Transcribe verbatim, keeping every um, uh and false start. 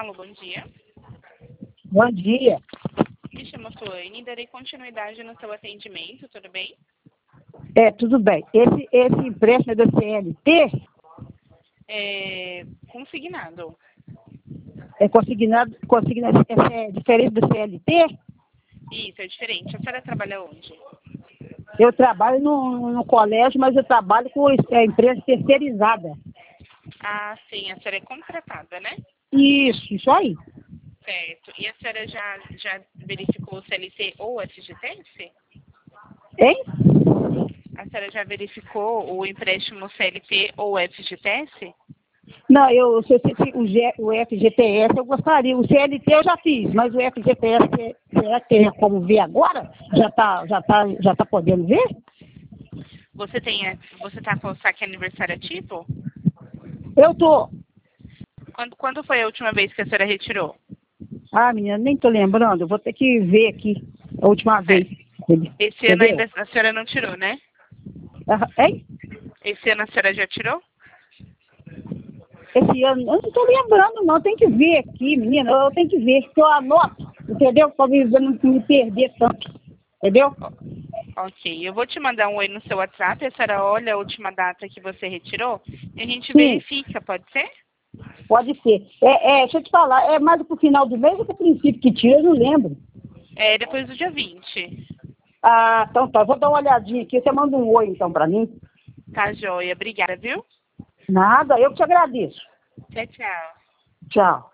Alô, bom dia. Bom dia. Me chamo Suane, darei continuidade no seu atendimento, tudo bem? É, tudo bem. Esse, esse empréstimo é do C L T? É, consignado. É consignado, consignado é, é diferente do C L T? Isso, é diferente. A senhora trabalha onde? Eu trabalho no, no colégio, mas eu trabalho com a empresa terceirizada. Ah, sim, a senhora é contratada, né? Isso, isso aí. Certo. E a senhora já, já verificou o C L T ou o F G T S? Hein? A senhora já verificou o empréstimo C L T ou F G T S? Não, eu, se, se, se, o, G, o F G T S eu gostaria. O C L T eu já fiz, mas o F G T S, será que é como ver agora? Já está já tá, já tá podendo ver? Você tem, você tá com o saque aniversário ativo? Eu tô. Quando, quando foi a última vez que a senhora retirou? Ah, menina, nem tô lembrando. Eu vou ter que ver aqui a última vez. Esse ano Entendeu? ainda a senhora não tirou, né? Ah, hein? Esse ano a senhora já tirou? Esse ano, eu não estou lembrando, não. Tem que ver aqui, menina. Eu tenho que ver. Que eu anoto, entendeu? Para não me perder tanto. Entendeu? Ok, eu vou te mandar um oi no seu WhatsApp, a senhora olha a última data que você retirou e a gente Sim, verifica, pode ser? pode ser. É, é, deixa eu te falar, é mais pro final do mês ou pro princípio que tira, eu não lembro. É depois do dia vinte. Ah, então tá. Vou dar uma olhadinha aqui. Você manda um oi, então, para mim. Tá, joia. Obrigada, viu? Nada, eu que te agradeço. Tchau, tchau. Tchau.